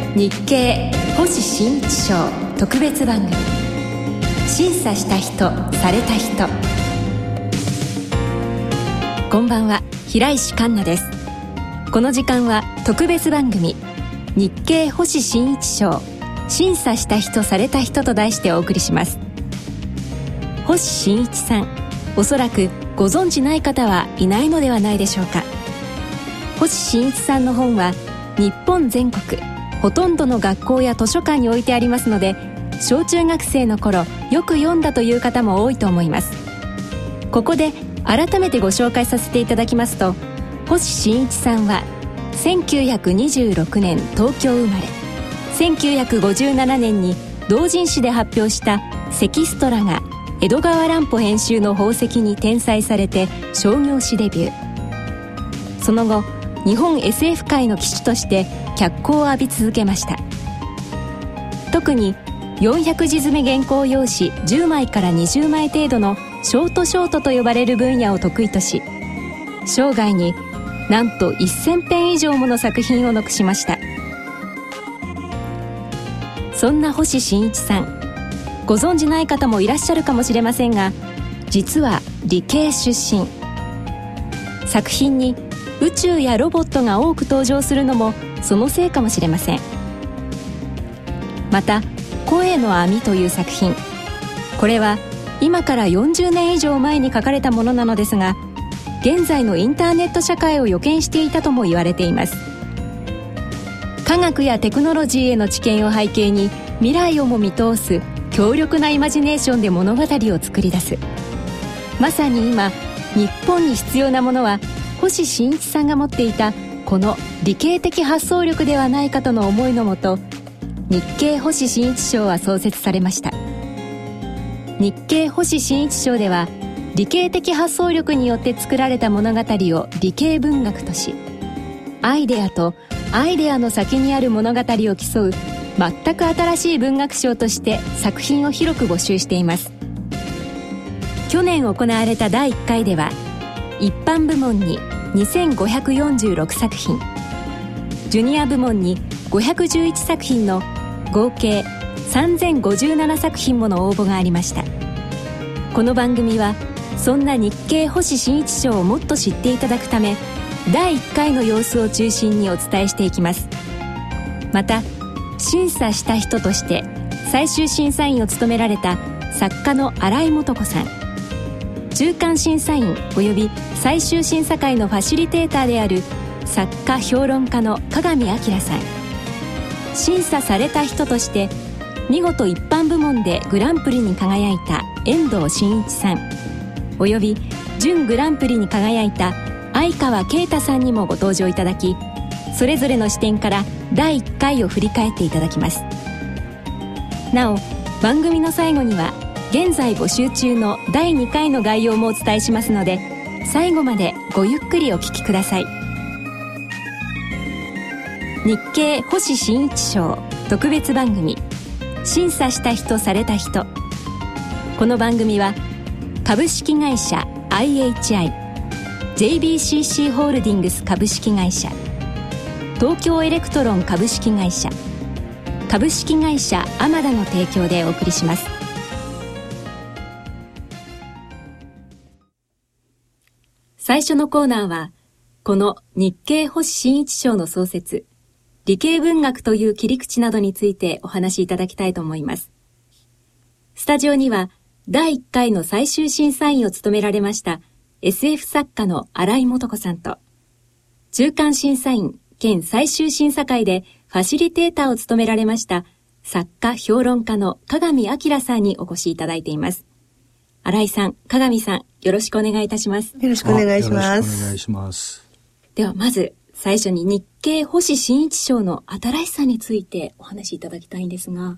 日経星新一賞特別番組、審査した人された人。こんばんは、平石環奈です。この時間は特別番組日経星新一賞審査した人された人と題してお送りします。星新一さん、おそらくご存じない方はいないのではないでしょうか。星新一さんの本は日本全国ほとんどの学校や図書館に置いてありますので、小中学生の頃よく読んだという方も多いと思います。ここで改めてご紹介させていただきますと、星新一さんは1926年東京生まれ、1957年に同人誌で発表したセキストラが江戸川乱歩編集の宝石に転載されて商業誌デビュー。その後日本 SF 界の旗手として脚光を浴び続けました。特に400字詰め原稿用紙10枚から20枚程度のショートと呼ばれる分野を得意とし、生涯になんと1000編以上もの作品を残しました。そんな星新一さん、ご存じない方もいらっしゃるかもしれませんが、実は理系出身。作品に宇宙やロボットが多く登場するのもそのせいかもしれません。また声の網という作品、これは今から40年以上前に書かれたものなのですが、現在のインターネット社会を予見していたとも言われています。科学やテクノロジーへの知見を背景に未来をも見通す強力なイマジネーションで物語を作り出す。まさに今日本に必要なものは星新一さんが持っていたこの理系的発想力ではないかとの思いのもと、日経星新一賞は創設されました。日経星新一賞では理系的発想力によって作られた物語を理系文学とし、アイデアとアイデアの先にある物語を競う全く新しい文学賞として作品を広く募集しています。去年行われた第1回では一般部門に2546作品、ジュニア部門に511作品の合計3057作品もの応募がありました。この番組はそんな日経星新一賞をもっと知っていただくため、第1回の様子を中心にお伝えしていきます。また審査した人として最終審査員を務められた作家の新井素子さん、中間審査員および最終審査会のファシリテーターである作家評論家の鏡明さん、審査された人として見事一般部門でグランプリに輝いた遠藤真一さんおよび準グランプリに輝いた相川啓太さんにもご登場いただき、それぞれの視点から第1回を振り返っていただきます。なお番組の最後には現在募集中の第2回の概要もお伝えしますので、最後までごゆっくりお聞きください。日経星新一賞特別番組、審査した人された人。この番組は株式会社 IHI、 JBCC ホールディングス株式会社、東京エレクトロン株式会社、株式会社アマダの提供でお送りします。最初のコーナーはこの日経星新一賞の創設、理系文学という切り口などについてお話しいただきたいと思います。スタジオには第1回の最終審査員を務められました SF 作家の新井素子さんと、中間審査員兼最終審査会でファシリテーターを務められました作家評論家の鏡明さんにお越しいただいています。新井さん、鏡さん、よろしくお願いいたします。 よろしくお願いします。 よろしくお願いします。 ではまず最初に日経星新一賞の新しさについてお話しいただきたいんですが、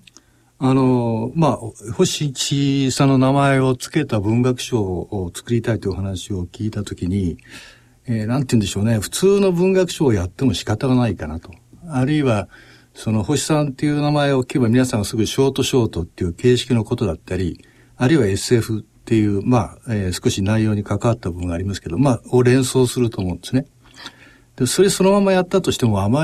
星新一さんの名前を付けた文学賞を作りたいというお話を聞いたときに、なんて言うんでしょうね、普通の文学賞をやっても仕方がないかなと。あるいはその星さんっていう名前を聞けば皆さんがすぐショートっていう形式のことだったり、あるいは SF っていう、少し内容に関わった部分がありますけど、を連想すると思うんですね。で、そのままやったとしてもあまり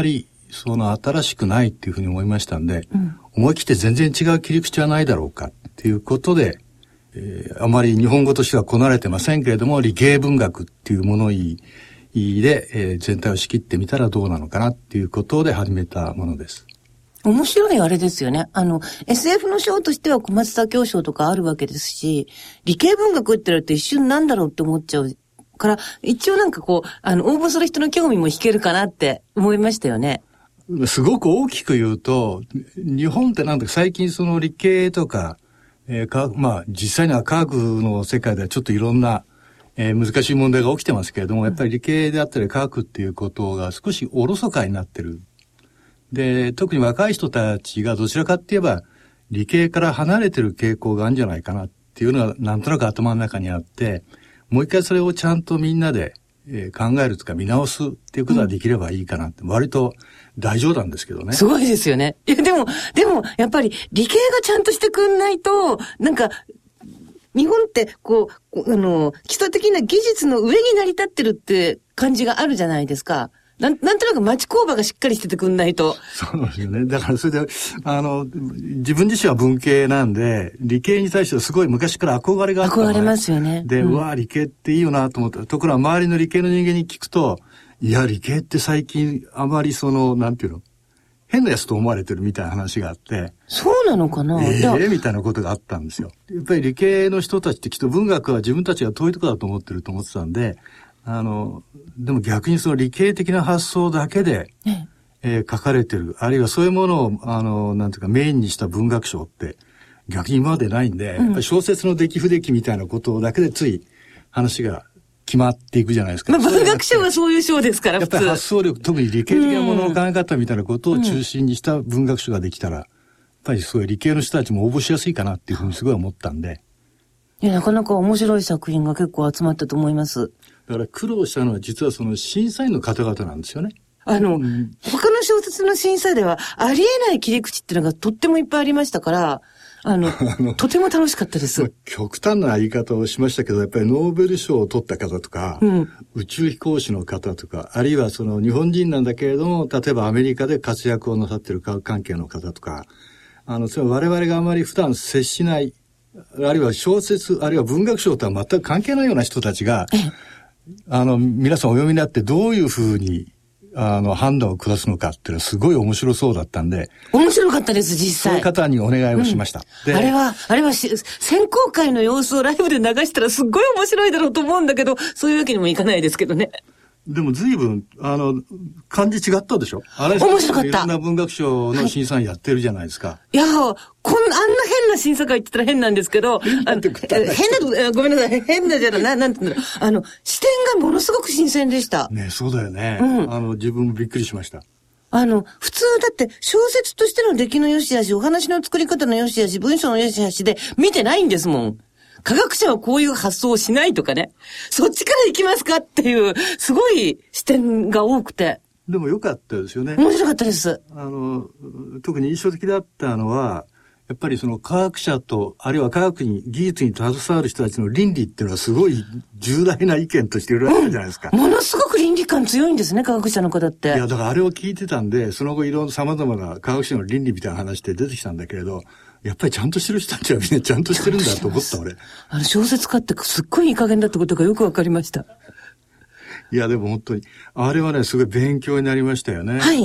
その新しくないっていうふうに思いましたんで、思い切って全然違う切り口はないだろうかっていうことで、あまり日本語としてはこなれてませんけれども、理系文学っていうもので、全体を仕切ってみたらどうなのかなっていうことで始めたものです。 面白いあれですよね。SF の賞としては小松左京賞とかあるわけですし、理系文学って言われると一瞬なんだろうって思っちゃうから、一応なんかこう、応募する人の興味も引けるかなって思いましたよね。 すごく大きく言うと、日本ってなんだか最近その理系とか、実際には科学の世界ではちょっといろんな、難しい問題が起きてますけれども、やっぱり理系であったり科学っていうことが少しおろそかになってる。で、特に若い人たちがどちらかって言えば理系から離れてる傾向があるんじゃないかなっていうのがなんとなく頭の中にあって、もう一回それをちゃんとみんなで、考えるとか見直すっていうことができればいいかなって、割と大冗談ですけどね。 すごいですよね。いや、でも、やっぱり理系がちゃんとしてくんないと、なんか、日本ってこう、基礎的な技術の上に成り立ってるって感じがあるじゃないですか。なんとなく町工場がしっかりしててくんないと。 そうですよね。だからそれで、自分自身は文系なんで、理系に対してはすごい昔から憧れがあったのね。 憧れますよね。 で、理系っていいよなと思った。ところが周りの理系の人間に聞くと、いや、理系って最近あまりなんていうの、変なやつと思われてるみたいな話があって。 そうなのかなみたいなことがあったんですよ。やっぱり理系の人たちってきっと文学は自分たちが遠いところだと思ってると思ってたんで、でも逆にその理系的な発想だけで、書かれてる、あるいはそういうものを、なんていうかメインにした文学賞って逆に今までないんで、やっぱり小説の出来不出来みたいなことだけでつい話が決まっていくじゃないですか。 文学賞はそういう賞ですから、 やっぱり発想力、特に理系的なものの考え方みたいなことを中心にした文学賞ができたら、やっぱりそういう理系の人たちも応募しやすいかなっていうふうにすごい思ったんで。 いや、なかなか面白い作品が結構集まったと思います。 だから苦労したのは実はその審査員の方々なんですよね。 他の小説の審査ではありえない切り口っていうのがとってもいっぱいありましたから、とても楽しかったです。 極端な言い方をしましたけど、やっぱりノーベル賞を取った方とか、宇宙飛行士の方とか、あるいはその日本人なんだけれども、例えばアメリカで活躍をなさっている科学関係の方とか、それは我々があまり普段接しない、あるいは小説、あるいは文学賞とは全く関係ないような人たちが、皆さんお読みになってどういうふうに、判断を下すのかっていうのはすごい面白そうだったんで。 面白かったです、実際。 そういう方にお願いをしました。 あれは選考会の様子をライブで流したらすっごい面白いだろうと思うんだけど、そういうわけにもいかないですけどね。 でも随分、感じ違ったでしょ？ 面白かった。 いろんな文学賞の審査員やってるじゃないですか。 はい、いや、あんな変な審査会って言ったら変なんですけど、変な、ごめんなさい、変なじゃない、なんて言うんだろう。視点がものすごく新鮮でした。 ね、そうだよね。自分もびっくりしました。 普通だって小説としての出来の良し悪し、お話の作り方の良し悪し、文章の良し悪しで見てないんですもん。科学者はこういう発想をしないとかね。そっちから行きますかっていう、すごい視点が多くて。 でも良かったですよね。 面白かったです。 特に印象的だったのは、やっぱりその科学者と、あるいは科学に、技術に携わる人たちの倫理っていうのはすごい重大な意見としていろいろあるじゃないですか。 ものすごく倫理観強いんですね、科学者の方って。 いや、だからあれを聞いてたんで、その後いろんな様々な科学者の倫理みたいな話って出てきたんだけれど、やっぱりちゃんとしてる人たちはみんなちゃんとしてるんだと思った俺。 小説家ってすっごいいい加減だってことがよくわかりました。 いや、でも本当に、あれはね、すごい勉強になりましたよね。 はい。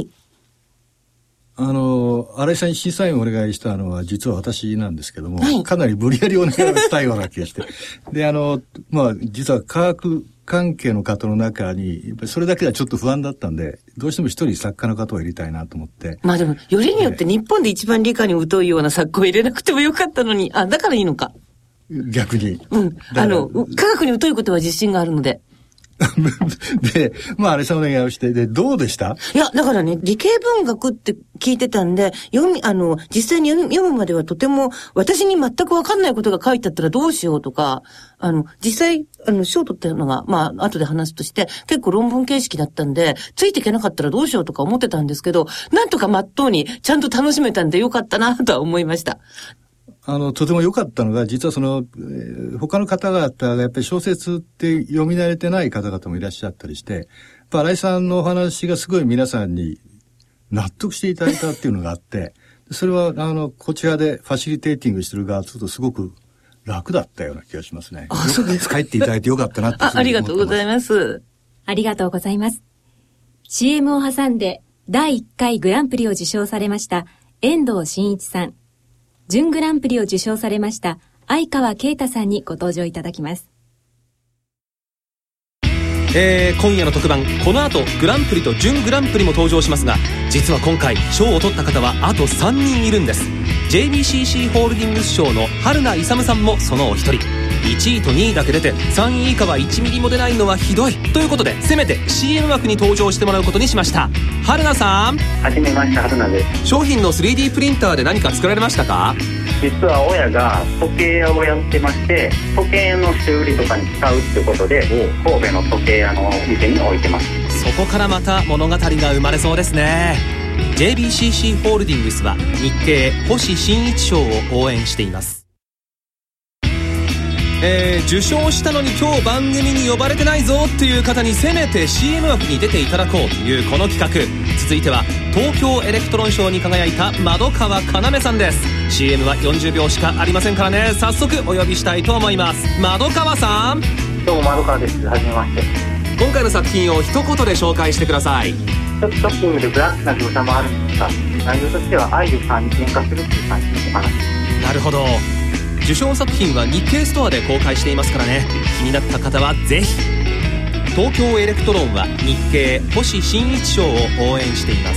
新井さんに審査員をお願いしたのは実は私なんですけども、はい、かなり無理やりお願いをしたような気がして。で、実は科学関係の方の中に、やっぱりそれだけではちょっと不安だったんで、どうしても一人作家の方を入れたいなと思って。 まあでも、よりによって日本で一番理科に疎いような作家を入れなくてもよかったのに、だからいいのか。 逆に。 科学に疎いことは自信があるので。 で、新井さんお願いをして、で、どうでした？ いや、だからね、理系文学って聞いてたんで、実際に読むまではとても、私に全くわかんないことが書いてあったらどうしようとか、実際、賞取ったのが、後で話すとして、結構論文形式だったんで、ついていけなかったらどうしようとか思ってたんですけど、なんとか真っ当にちゃんと楽しめたんでよかったなとは思いました。 とても良かったのが、実は他の方々がやっぱり小説って読み慣れてない方々もいらっしゃったりして、新井さんのお話がすごい皆さんに、 納得していただいたっていうのがあって、それはこちらでファシリテーティングしてる側とするとすごく楽だったような気がしますね。 あ、そうですか。 帰っていただいてよかったなって。 ありがとうございます。 ありがとうございます。CM を挟んで第1回グランプリを受賞されました遠藤真一さん、準グランプリを受賞されました相川啓太さんにご登場いただきます。 今夜の特番、この後グランプリと準グランプリも登場しますが、実は今回賞を取った方はあと3人いるんです。 JBCC ホールディングス賞の春名勇さんもそのお一人。1位と2位だけ出て3位以下は1ミリも出ないのはひどいということで、せめて CM 枠に登場してもらうことにしました。春名さん、 はじめまして、春名です。 商品の 3D プリンターで何か作られましたか？ 実は親が時計屋をやってまして、時計の修理とかに使うってことで神戸の時計屋の店に置いてます。 そこからまた物語が生まれそうですね。 JBCC ホールディングスは日経星新一賞を応援しています。受賞したのに今日番組に呼ばれてないぞっていう方にせめて CM 枠に出ていただこうというこの企画。続いては東京エレクトロン賞に輝いた窓川要さんです。 CM は40秒しかありませんからね、早速お呼びしたいと思います。窓川さん、 どうも窓川です。はじめまして。 今回の作品を一言で紹介してください。 ちょっとショッキングでブラックな描写もあるんですが、内容としては愛を三人化するっていう感じのお話です。 なるほど。受賞作品は日経ストアで公開していますからね、気になった方はぜひ。東京エレクトロンは日経星新一賞を応援しています。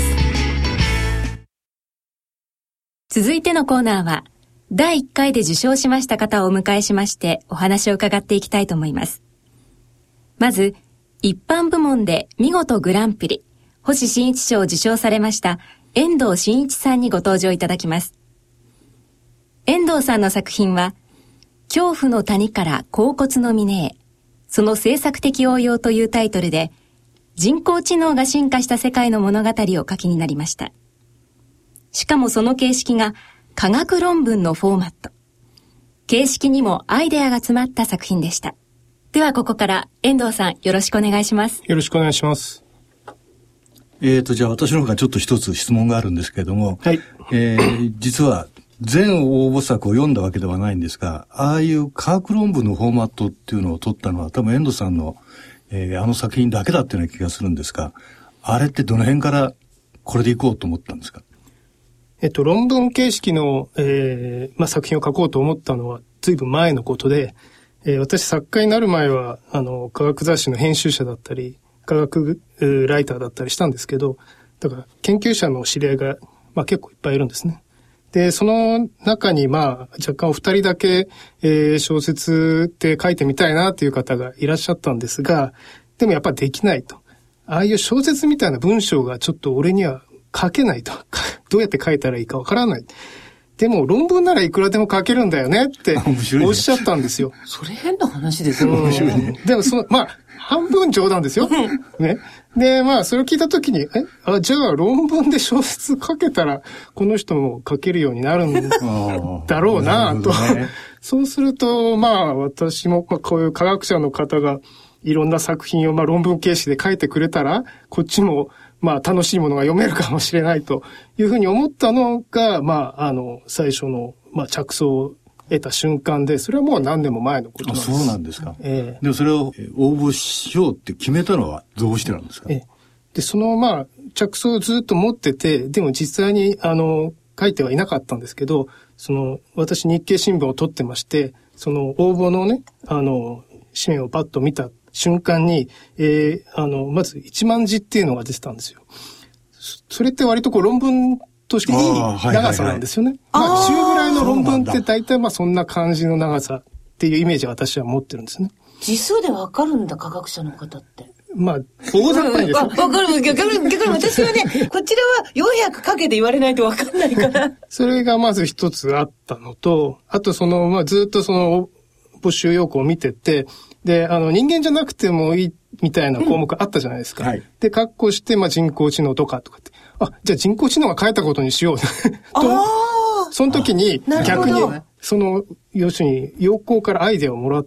続いてのコーナーは第1回で受賞しました方をお迎えしましてお話を伺っていきたいと思います。まず一般部門で見事グランプリ星新一賞を受賞されました遠藤真一さんにご登場いただきます。遠藤さんの作品は恐怖の谷から恍惚の峰へ、その制作的応用というタイトルで人工知能が進化した世界の物語をお書きになりました。しかもその形式が科学論文のフォーマット。形式にもアイデアが詰まった作品でした。ではここから遠藤さんよろしくお願いします。 よろしくお願いします。 じゃあ私の方からちょっと一つ質問があるんですけれども、 はい。 実は全応募作を読んだわけではないんですが、ああいう科学論文のフォーマットっていうのを取ったのは多分遠藤さんの、あの作品だけだっていうような気がするんですが、あれってどの辺からこれでいこうと思ったんですか？ 論文形式の、作品を書こうと思ったのは随分前のことで、私作家になる前は科学雑誌の編集者だったり科学ライターだったりしたんですけど、だから研究者の知り合いが、結構いっぱいいるんですね。で、その中に若干お二人だけ、小説って書いてみたいなっていう方がいらっしゃったんですが、でもやっぱできないと。ああいう小説みたいな文章がちょっと俺には書けないと。どうやって書いたらいいかわからない。でも論文ならいくらでも書けるんだよねっておっしゃったんですよ。 それ変な話ですよ。 面白いね。でも半分冗談ですよ。ね。で、それを聞いたときに、じゃあ論文で小説書けたら、この人も書けるようになるんだろうなと。ね、そうすると、私もこういう科学者の方がいろんな作品を論文形式で書いてくれたら、こっちも楽しいものが読めるかもしれないというふうに思ったのが、最初の着想を得た瞬間で、それはもう何年も前のことなんです。 そうなんですか。でもそれを応募しようって決めたのはどうしてなんですか？ で、その着想をずっと持ってて、でも実際に書いてはいなかったんですけど、私日経新聞を取ってまして、その応募のね、紙面をパッと見た瞬間に、まず1万字っていうのが出てたんですよ。それって割と論文としていい長さなんですよね。週ぐらいの論文って大体そんな感じの長さっていうイメージを私は持ってるんですね。 字数でわかるんだ、科学者の方って。 大雑把にですね。 わかる。逆に私はね、こちらは400かけて言われないとわかんないから。 それがまず一つあったのと、あとずっと募集要項を見てて、で、人間じゃなくてもいいみたいな項目あったじゃないですか。はい、で、括弧して、人工知能とかって。じゃあ人工知能が書いたことにしようと。その時に逆に、要するに要項からアイデアをもらって、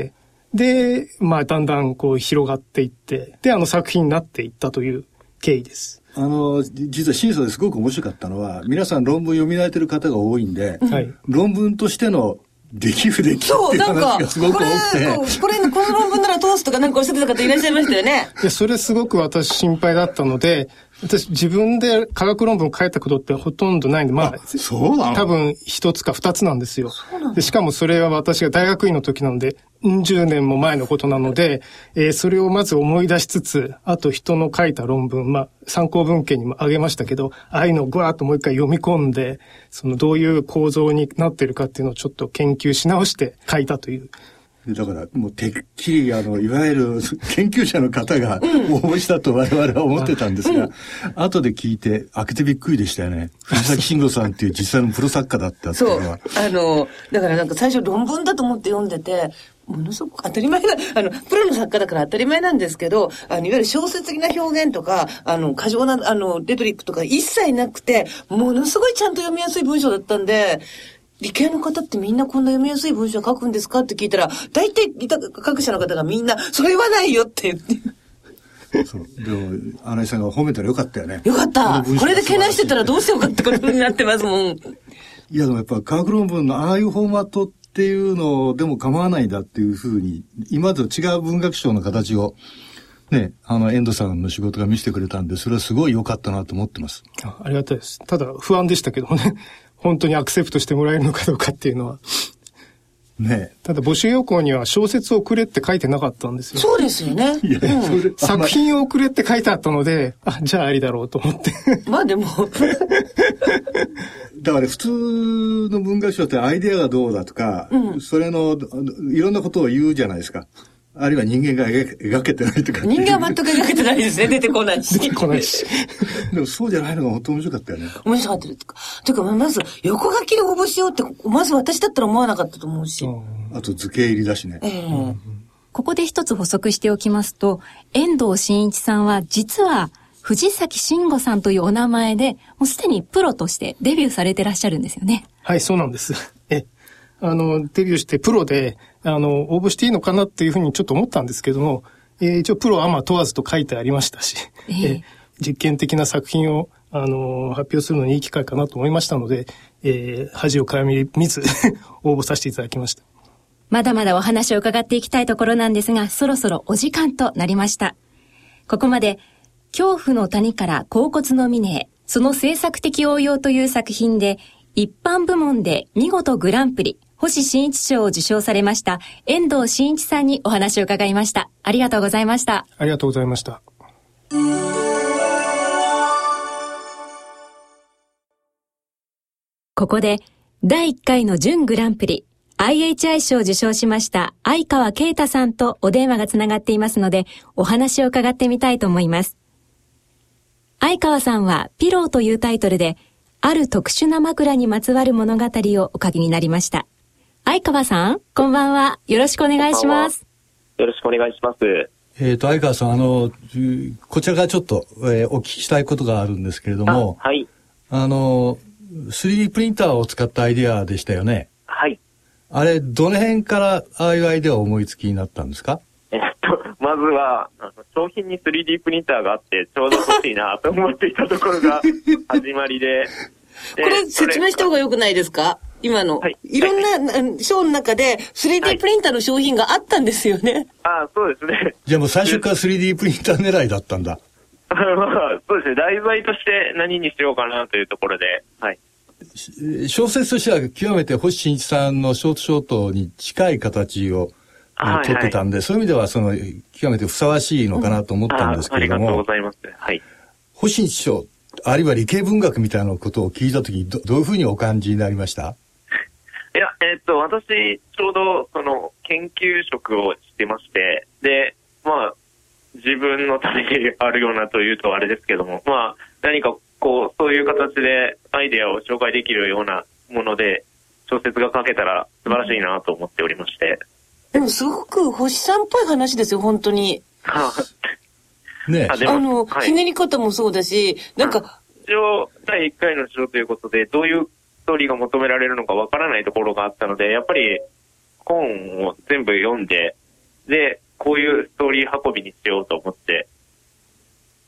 で、だんだん広がっていって、で、作品になっていったという経緯です。 実は審査ですごく面白かったのは、皆さん論文読み慣れてる方が多いんで、はい、論文としてのでき不できっていう話がすごく多くて。 この論文なら通すとかなんかおっしゃってた方いらっしゃいましたよね。 いや、それすごく私心配だったので、私自分で科学論文を書いたことってほとんどないんで、まあ、 そうなの？ 多分一つか二つなんですよ。で、しかもそれは私が大学院の時なので、10年も前のことなので、それをまず思い出しつつ、あと人の書いた論文、まあ、参考文献にもあげましたけど、ああいうのをぐわーっともう一回読み込んで、そのどういう構造になっているかっていうのをちょっと研究し直して書いたという。 だからもうてっきりいわゆる研究者の方が応募したと我々は思ってたんですが、後で聞いて開けてびっくりでしたよね。藤崎慎吾さんっていう実際のプロ作家だったっていうのは。 そう。だからなんか最初論文だと思って読んでて、ものすごく当たり前な、プロの作家だから当たり前なんですけど、いわゆる小説的な表現とか、過剰な、レトリックとか一切なくて、ものすごいちゃんと読みやすい文章だったんで、理系の方ってみんなこんな読みやすい文章書くんですかって聞いたら、大体各社の方がみんな、それはないよって言って。 そう。でも、新井さんが褒めたらよかったよね。 よかった。これでけなしてたらどうしようかってことになってますもん。いや、でもやっぱ科学論文のああいうフォーマットっていうのでも構わないんだっていうふうに、今までと違う文学賞の形を、ね、遠藤さんの仕事が見せてくれたんで、それはすごい良かったなと思ってます。 ありがたいです。ただ不安でしたけどもね。本当にアクセプトしてもらえるのかどうかっていうのは。 ねえ。 ただ募集要項には小説をくれって書いてなかったんですよ。 そうですよね。 いや、 作品をくれって書いてあったので、じゃあありだろうと思って。 まあでも。 だから普通の文学賞ってアイデアがどうだとか、それのいろんなことを言うじゃないですか。あるいは人間が描けてないとか。 人間は全く描けてないですね。出てこないし。 出てこないし。 でもそうじゃないのが本当面白かったよね。 面白かったですか。というか、まず横書きで応募しようって、まず私だったら思わなかったと思うし。 あと図形入りだしね。 ここで一つ補足しておきますと、遠藤真一さんは実は藤崎慎吾さんというお名前で、もうすでにプロとしてデビューされてらっしゃるんですよね。 はい、そうなんです。デビューしてプロで、応募していいのかなっていうふうにちょっと思ったんですけども、一応プロアマ問わずと書いてありましたし、実験的な作品を、発表するのにいい機会かなと思いましたので、恥をかみ見ず応募させていただきました。 まだまだお話を伺っていきたいところなんですが、そろそろお時間となりました。ここまで、恐怖の谷から恍惚の峰へ、その制作的応用という作品で、一般部門で見事グランプリ、星新一賞を受賞されました遠藤真一さんにお話を伺いました。ありがとうございました。 ありがとうございました。 ここで第1回の準グランプリ IHI 賞を受賞しました相川啓太さんとお電話がつながっていますので、お話を伺ってみたいと思います。相川さんはピローというタイトルで、ある特殊な枕にまつわる物語をお書きになりました。相川さん、こんばんは。よろしくお願いします。 よろしくお願いします。 相川さん、こちらからちょっと、お聞きしたいことがあるんですけれども、 はい。 3D プリンターを使ったアイデアでしたよね。 はい。 あれ、どの辺からああいうアイデアを思いつきになったんですか？ まずは、商品に 3D プリンターがあって、ちょうど欲しいなと思っていたところが始まりで。 これ説明した方が良くないですか？今の、はい、いろんな賞の中で 3D プリンターの商品があったんですよね。 はい、そうですね。 じゃあもう最初から 3D プリンター狙いだったんだ。 そうですね。題材として何にしようかなというところで。はい。 小説としては極めて星新一さんのショートショートに近い形を取ってたんで、そういう意味では極めてふさわしいのかなと思ったんですけれども。 ありがとうございます。はい。 星新一賞、あるいは理系文学みたいなことを聞いたとき、どういうふうにお感じになりました？ いや、私、ちょうど、研究職をしてまして、で、自分のためにあるようなというとあれですけども、何かそういう形でアイデアを紹介できるようなもので、小説が書けたら素晴らしいなと思っておりまして。 でもすごく星さんっぽい話ですよ、本当に。 ね、 ひねり方もそうだし、なんか。 一応、第1回の賞ということで、どういうストーリーが求められるのかわからないところがあったので、やっぱり本を全部読んで、で、こういうストーリー運びにしようと思って、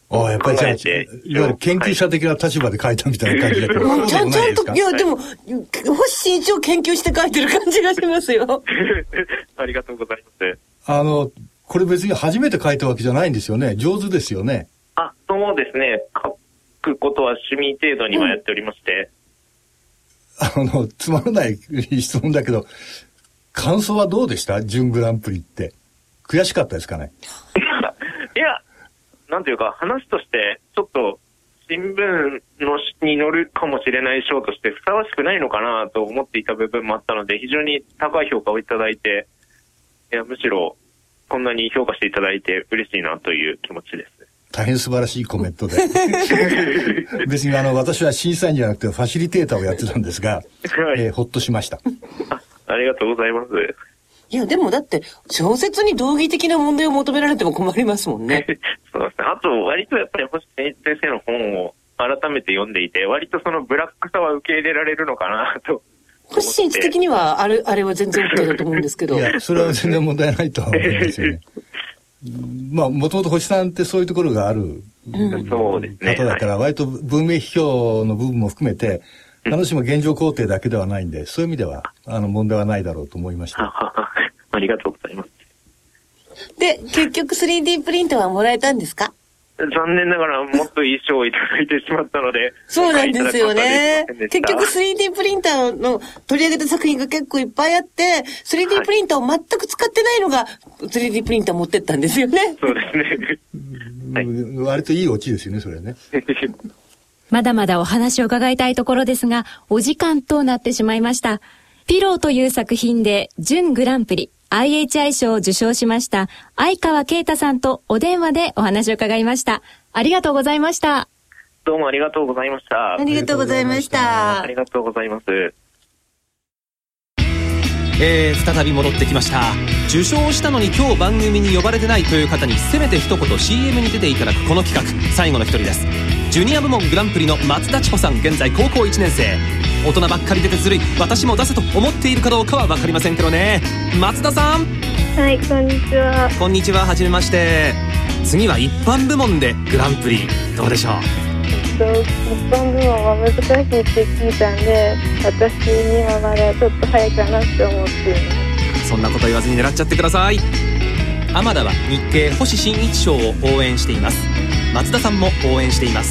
やっぱりじゃあ、いわゆる研究者的な立場で書いたみたいな感じで。 はい、ちゃんと、いや、でも、星新一を研究して書いてる感じがしますよ。 ありがとうございます。 これ別に初めて書いたわけじゃないんですよね。上手ですよね。 そうですね。書くことは趣味程度にはやっておりまして。 つまらない質問だけど、感想はどうでした？準グランプリって。悔しかったですかね？ いや、なんていうか、話として、ちょっと、新聞に載るかもしれない賞としてふさわしくないのかなと思っていた部分もあったので、非常に高い評価をいただいて、いや、むしろ、こんなに評価していただいて嬉しいなという気持ちです。 大変素晴らしいコメントで。別に私は審査員じゃなくてファシリテーターをやってたんですが、はい、ほっとしました。 ありがとうございます。 いや、でもだって、小説に道義的な問題を求められても困りますもんね。 そうですね。あと、割とやっぱり星新一先生の本を改めて読んでいて、割とそのブラックさは受け入れられるのかなと。 星新一的には、あれは全然 OK だと思うんですけど。 いや、それは全然問題ないと思うんですよね。もともと星さんってそういうところがあるそうですね、 方だから、割と文明批評の部分も含めて、必ずしも現状肯定だけではないんで、そういう意味では問題はないだろうと思いました。 ありがとうございます。 で、結局 3D プリンターはもらえたんですか？ 残念ながらもっといい賞をいただいてしまったので。 そうなんですよね。結局 3D プリンターの取り上げた作品が結構いっぱいあって、3D プリンターを全く使ってないのが 3D プリンター持ってったんですよね。 そうですね。 割といいオチですよね、それね。 まだまだお話を伺いたいところですが、お時間となってしまいました。ピローという作品で準グランプリ、IHI 賞を受賞しました相川啓太さんとお電話でお話を伺いました。ありがとうございました。 どうもありがとうございました。 ありがとうございました。 ありがとうございます。 再び戻ってきました。受賞したのに今日番組に呼ばれてないという方にせめて一言 CM に出ていただくこの企画、最後の一人です。ジュニア部門グランプリの松田千穂さん、現在高校1年生。大人ばっかり出てずるい、私も出せと思っているかどうかは分かりませんけどね。松田さん。 はい、こんにちは。 こんにちは、はじめまして。次は一般部門でグランプリ、どうでしょう？ 一般部門は難しいって聞いたんで、私にはまだちょっと早いかなって思っています。 そんなこと言わずに狙っちゃってください。浜田は日経星新一賞を応援しています。松田さんも応援しています。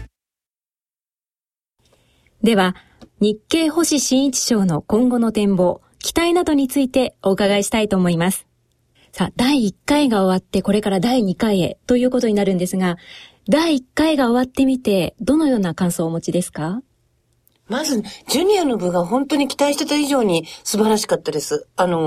では、日経星新一賞の今後の展望、期待などについてお伺いしたいと思います。さあ、第1回が終わってこれから第2回へということになるんですが、第1回が終わってみてどのような感想をお持ちですか？ まず、ジュニアの部が本当に期待してた以上に素晴らしかったです。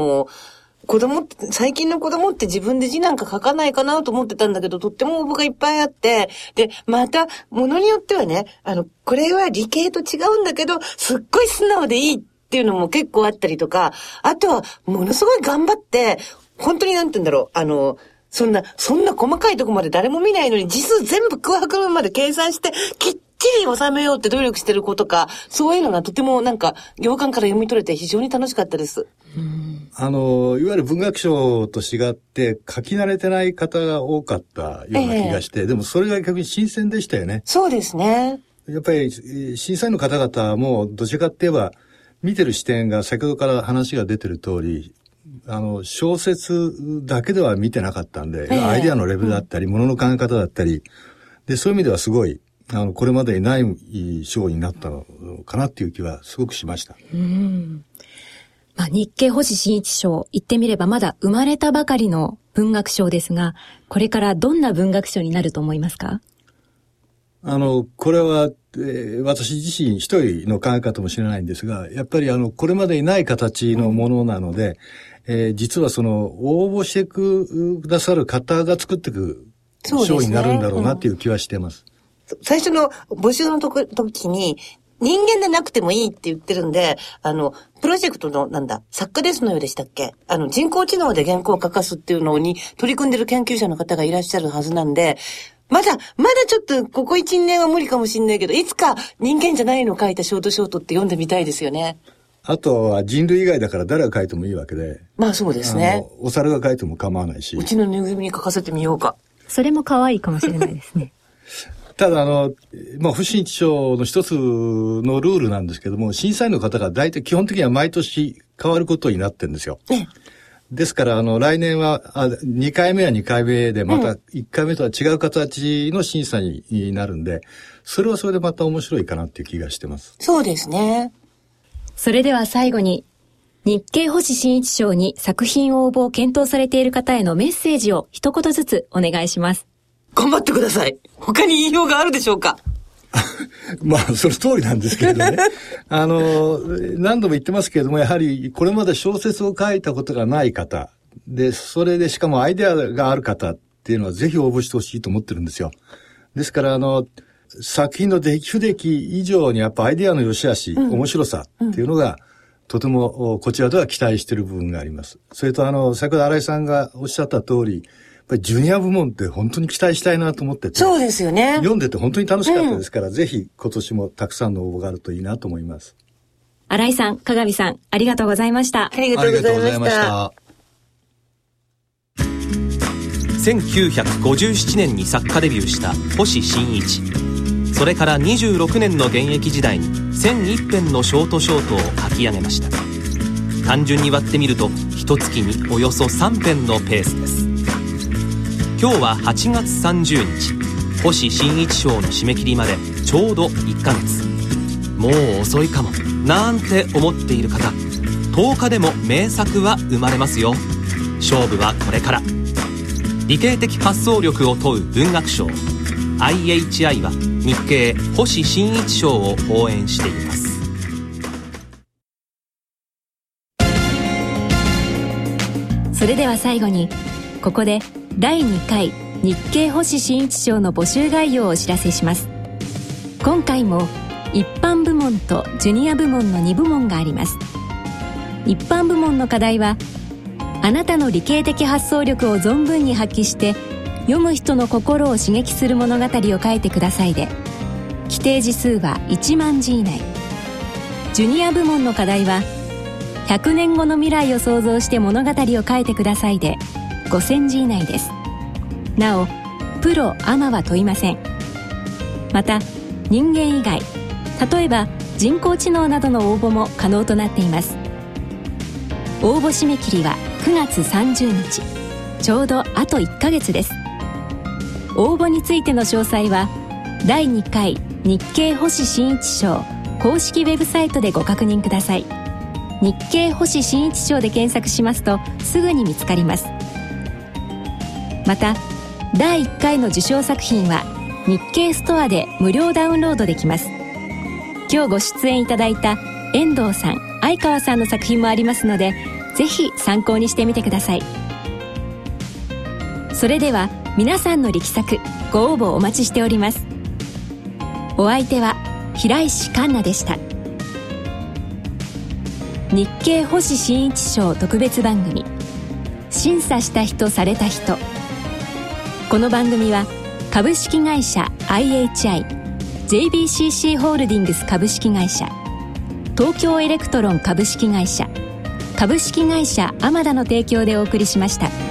最近の子供って自分で字なんか書かないかなと思ってたんだけど、とっても応募がいっぱいあって、で、また、ものによってはね、これは理系と違うんだけど、すっごい素直でいいっていうのも結構あったりとか、あとは、ものすごい頑張って、本当になんて言うんだろう、そんな細かいとこまで誰も見ないのに、字数全部空白まで計算して、きっちり収めようって努力してる子とか、そういうのがとても行間から読み取れて非常に楽しかったです。 いわゆる文学賞と違って書き慣れてない方が多かったような気がして、でもそれが逆に新鮮でしたよね。 そうですね。 やっぱり審査員の方々もどちらかって言えば見てる視点が先ほどから話が出てる通り、小説だけでは見てなかったんで、アイデアのレベルだったり、ものの考え方だったり、で、そういう意味ではすごい、これまでにない賞になったのかなっていう気はすごくしました。 日経星新一賞、言ってみればまだ生まれたばかりの文学賞ですが、これからどんな文学賞になると思いますか？ これは、私自身一人の考え方もしれないんですが、やっぱりこれまでにない形のものなので、実は応募してくださる方が作っていく賞になるんだろうなっていう気はしています。 最初の募集の時に、人間でなくてもいいって言ってるんで、プロジェクトの作家ですのようでしたっけ？人工知能で原稿を書かすっていうのに取り組んでる研究者の方がいらっしゃるはずなんで、まだちょっとここ 1,2 年は無理かもしんないけど、いつか人間じゃないの書いたショートって読んでみたいですよね。 あとは人類以外だから誰が書いてもいいわけで。 まあそうですね。 お猿が書いても構わないし。 うちのぬいぐるみに書かせてみようか。 それも可愛いかもしれないですね。 ただ不審一賞の一つのルールなんですけども、審査員の方が大体基本的には毎年変わることになってるんですよ。ですから来年は2回目は2回目でまた1回目とは違う形の審査になるんで、それはそれでまた面白いかなっていう気がしてます。 そうですね。 それでは最後に、日経星新一賞に作品応募を検討されている方へのメッセージを一言ずつお願いします。 頑張ってください。他に言いようがあるでしょうか？ まあ、その通りなんですけれどね。何度も言ってますけれども、やはりこれまで小説を書いたことがない方で、それでしかもアイデアがある方っていうのはぜひ応募してほしいと思ってるんですよ。ですから作品の出来不出来以上にやっぱアイデアの良し悪し、面白さっていうのが、とてもこちらでは期待している部分があります。それと先ほど新井さんがおっしゃった通り、やっぱりジュニア部門って本当に期待したいなと思ってて。 そうですよね。 読んでて本当に楽しかったですから、ぜひ今年もたくさんの応募があるといいなと思います。 新井さん、加賀美さん、ありがとうございました。 ありがとうございました。 1957年に作家デビューした星新一。それから26年の現役時代に1001編のショートショートを書き上げました。単純に割ってみると一月におよそ3編のペースです。今日は8月30日、星新一賞の締め切りまでちょうど1ヶ月。もう遅いかもなんて思っている方、10日でも名作は生まれますよ。勝負はこれから。理系的発想力を問う文学賞 IHI は日経星新一賞を応援しています。 それでは最後に、ここで第2回日経星新一賞の募集概要をお知らせします。今回も一般部門とジュニア部門の2部門があります。一般部門の課題は、あなたの理系的発想力を存分に発揮して読む人の心を刺激する物語を書いてくださいで、規定字数は1万字以内。ジュニア部門の課題は、100年後の未来を想像して物語を書いてくださいで5000字以内です。なお、プロアマは問いません。また、人間以外、例えば人工知能などの応募も可能となっています。応募締め切りは9月30日、ちょうどあと1ヶ月です。応募についての詳細は第2回日経星新一賞公式ウェブサイトでご確認ください。日経星新一賞で検索しますとすぐに見つかります。また第1回の受賞作品は日経ストアで無料ダウンロードできます。今日ご出演いただいた遠藤さん、相川さんの作品もありますので、ぜひ参考にしてみてください。それでは皆さんの力作ご応募お待ちしております。お相手は平石環奈でした。日経星新一賞特別番組、審査した人された人。この番組は株式会社 IHI、 JBCC ホールディングス株式会社、東京エレクトロン株式会社、株式会社アマダの提供でお送りしました。